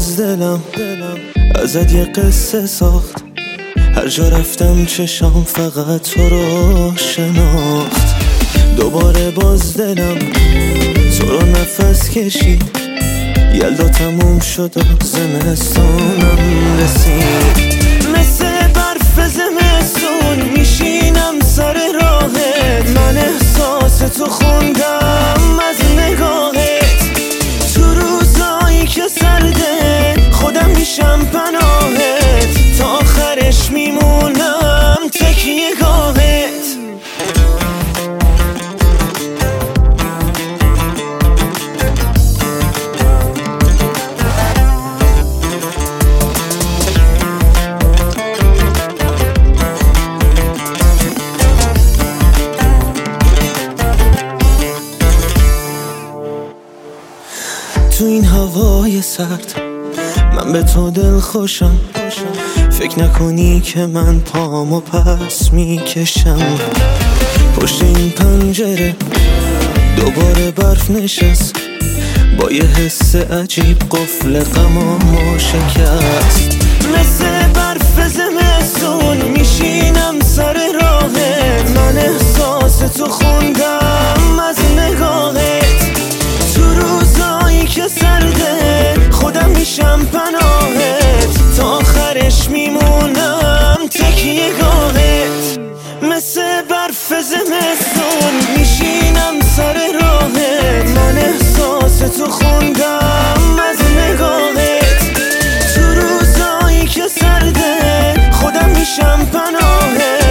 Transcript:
باز دلم ازت یه قصه ساخت. هر جا رفتم چشام فقط تو رو شناخت. دوباره باز دلم تو رو نفس کشید. یلدا تموم شد و زمستانم رسید. مثل برف زمستون میشینم سر راهت. من احساس تو خوندم از نگاهت. تو روزایی که سرده خودم میشم پناهت. تا آخرش میمونم تکیه گاهت. تو این هوای سرد من به تو دل خوشم. فکر نکنی که من پامو پس میکشم. پشت این پنجره دوباره برف نشست. با یه حس عجیب قفل غمامو شکست. مثل برف زمستون میشینم سر راهت. من احساس تو خوندم از نگاهت. تو روزایی که سرده خودم میشم پناهت. تا آخرش میمونم تکیه گاهت. مثل برف زمستون میشینم سر راهت. من احساس تو خوندم از نگاهت. تو روزایی که سرده خودم میشم پناهت.